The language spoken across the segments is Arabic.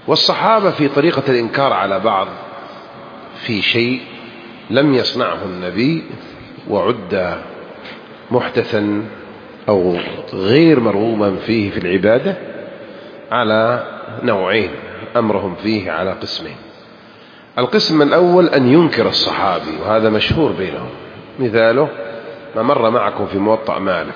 والصحابة في طريقة الإنكار على بعض في شيء لم يصنعه النبي وعد محدثا أو غير مرغوبا فيه في العبادة على نوعين، أمرهم فيه على قسمين. القسم الأول أن ينكر الصحابي، وهذا مشهور بينهم، مثاله ما مر معكم في موطأ مالك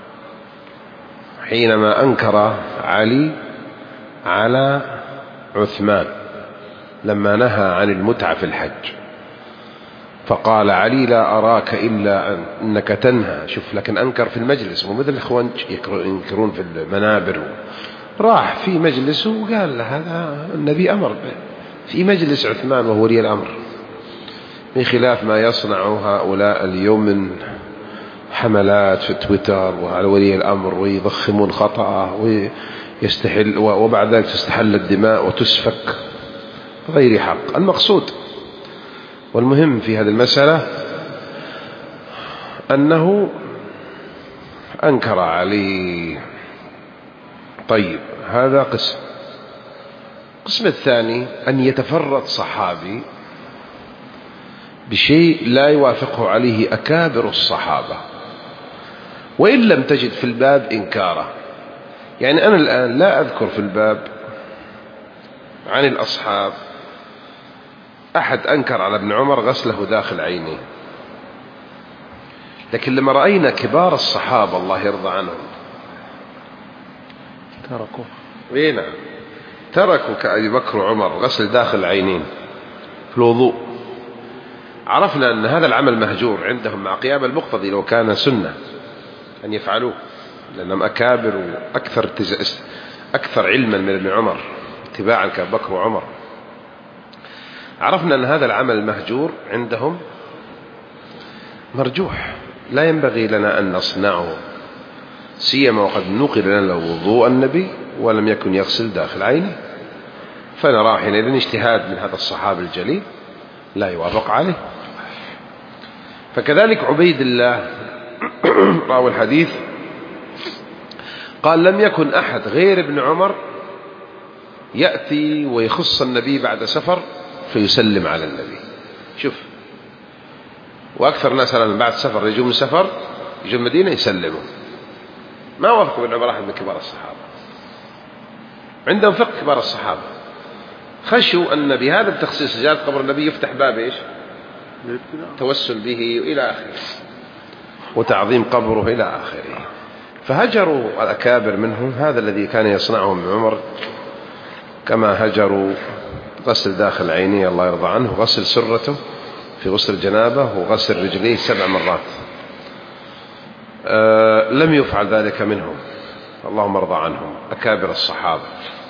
حينما أنكر علي على عثمان لما نهى عن المتعة في الحج، فقال علي لا أراك إلا أنك تنهى. شوف، لكن أنكر في المجلس، ومثل الإخوان ينكرون في المنابر. راح في مجلس وقال هذا النبي أمر في مجلس عثمان وهو ولي الأمر، بخلاف ما يصنع هؤلاء اليوم من حملات في تويتر وعلى ولي الأمر ويضخمون خطأه ويستحل، وبعد ذلك تستحل الدماء وتسفك غير حق. المقصود والمهم في هذه المسألة أنه أنكر علي. طيب، هذا قسم. القسم الثاني أن يتفرد صحابي بشيء لا يوافقه عليه أكابر الصحابة وإن لم تجد في الباب إنكاره. يعني أنا الآن لا أذكر في الباب عن الأصحاب أحد أنكر على ابن عمر غسله داخل عينيه، لكن لما رأينا كبار الصحابة الله يرضى عنهم تركوا كأبي بكر وعمر غسل داخل العينين في الوضوء، عرفنا أن هذا العمل مهجور عندهم مع قيام المقتضي لو كان سنة أن يفعلوه، لأنهم أكابر أكثر علما من ابن عمر اتباعا كأبي بكر وعمر. عرفنا أن هذا العمل مهجور عندهم مرجوح، لا ينبغي لنا أن نصنعه، سيما وقد نقل لنا وضوء النبي ولم يكن يغسل داخل عينه، فنرى حينئذ اجتهاد من هذا الصحابي الجليل لا يوافق عليه. فكذلك عبيد الله راوي الحديث قال لم يكن أحد غير ابن عمر يأتي ويخص النبي بعد سفر فيسلم على النبي. شوف، وأكثر ناس الآن بعد سفر يجوا من سفر يجوا المدينة يسلموا. ما وافق ابن عمر أحد من كبار الصحابة، عندهم فقه كبار الصحابة، خشوا أن بهذا التخصيص جاءت قبر النبي يفتح باب إيش؟ توسل به إلى آخره وتعظيم قبره إلى آخره، فهجروا الأكابر منهم هذا الذي كان يصنعه ابن عمر، كما هجروا غسل داخل عينيه الله يرضى عنه، غسل سرته في غسل الجنابة، وغسل رجليه 7 مرات. لم يفعل ذلك منهم، اللهم ارضى عنهم أكابر الصحابة.